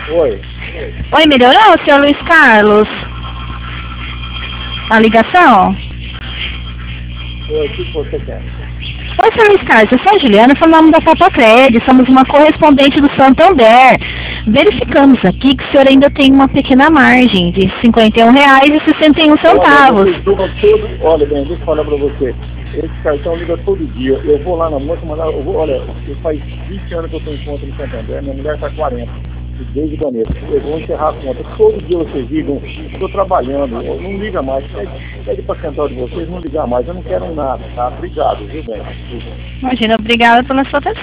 Oi. Oi, melhorou, senhor Luiz Carlos? A ligação? Oi, o que você quer? Oi, senhor Luiz Carlos, eu sou a Juliana, falamos da Capacred, somos uma correspondente do Santander. Verificamos aqui que o senhor ainda tem uma pequena margem de R$ 51,61. Olha, bem, deixa eu falar pra você. Esse cartão liga todo dia. Eu vou lá na moça, olha, faz 20 anos que eu estou em conta no Santander, minha mulher está 40. Desde janeiro. Eu vou encerrar a conta. Todo dia vocês ligam, estou trabalhando, não liga mais. Pede para a central de vocês não ligar mais. Eu não quero nada, tá? Obrigado, viu, bem? Imagina, obrigada pela sua atenção.